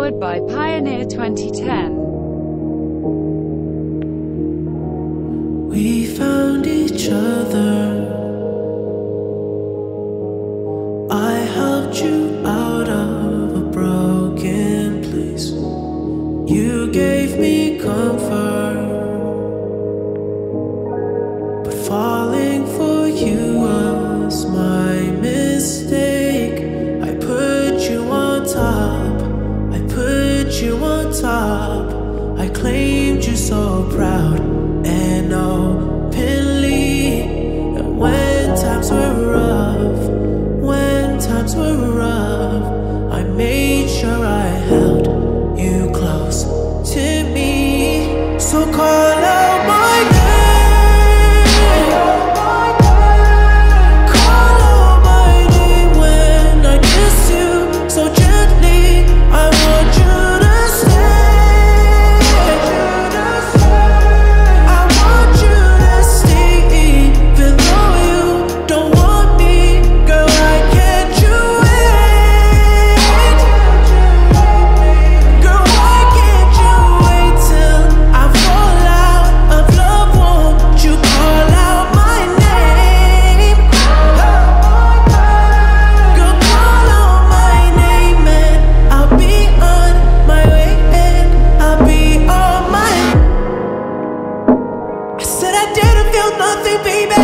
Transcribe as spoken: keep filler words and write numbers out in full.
powered by Pioneer twenty ten. We found each other. I helped you out of a broken place. You gave me comfort, but falling for you was my mistake. I put you on top, I put you on top. I claimed you so proud and openly. And when times were rough, when times were rough, I made sure I held you close to me. So call out my name, call out my name when I kiss you so gently. I want you to stay, I want you to stay, even though you don't want me. Girl, why can't you wait? Girl, why can't you wait till I fall out of love? Won't you call out my name? Girl, call out my name and I'll be on my way, and I'll be on my. I said I didn't feel nothing, baby.